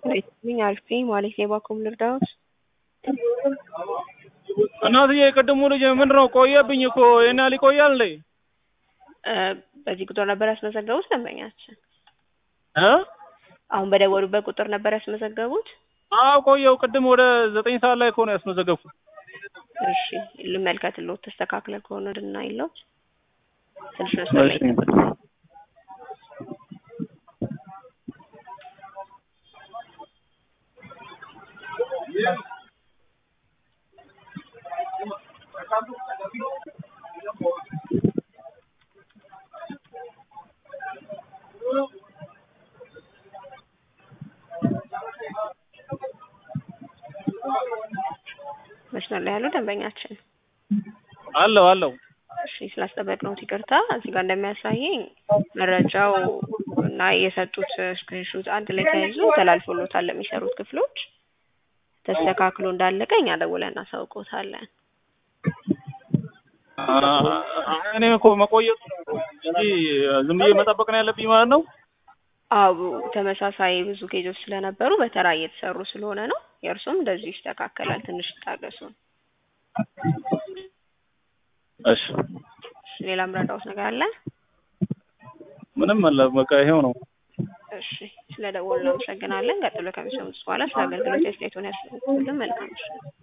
ሬቲንግ አልፌ ማለት የባኮም ልርዳውስ እናትዬ ቅድሙ ልጅ ምንድነው ቆየብኝ እኮ የና ሊቆያል እንዴ? በዚህ ቁጥር ነበር ያስመዘገቡት ደንበኛችን? እ አሁን በደወሉበት ቁጥር ነበር ያስመዘገቡት? አዎ ቆየው። ቅድም ወደ 9 ሰዓት ላይ እኮ ነው ያስመዘገብኩት። እሺ ልመልከትልዎት ተስተካክለ ከሆነ እንድናይልዎት ትንሽ ነው መስመር ላይ ያለው ደንበኛችን አለው እሺ ስላስጠበቅነው ይቅርታ። እዚህ ጋር እንደሚያሳየኝ መረጃው እና የሰጡት ስክሪንሾት አንድ ላይ ተያይዞ ተላልፎሎታል ለሚሰሩት ክፍሎች ተስተካክሎ እንዳለቀ እኛ ደውለን እናሳውቆታለን። እኔ እኮ መቆየቱ እንጂ ዝም ብዬ መጠበቅ ነው ያለብኝ ማለት ነው። አዎ ተመሳሳይ ብዙ ኬዞች ስለነበሩ በተራ እየተሰሩ ስለሆነ ነው። የእርሱም እንደዚህ ይስተካከላል። ትንሽ ታገሱ። እሺ ሌላ ምራዳውስ ነገር አለ? ምንም አለ በቃ ይሄው ነው። እሺ ስለደወልን እናመሰግናለን። ቀጥሎ ከሚሰሙት በኋላ ስለ አገልግሎት አስተያየቶን ያስቀምጡልን። መልካም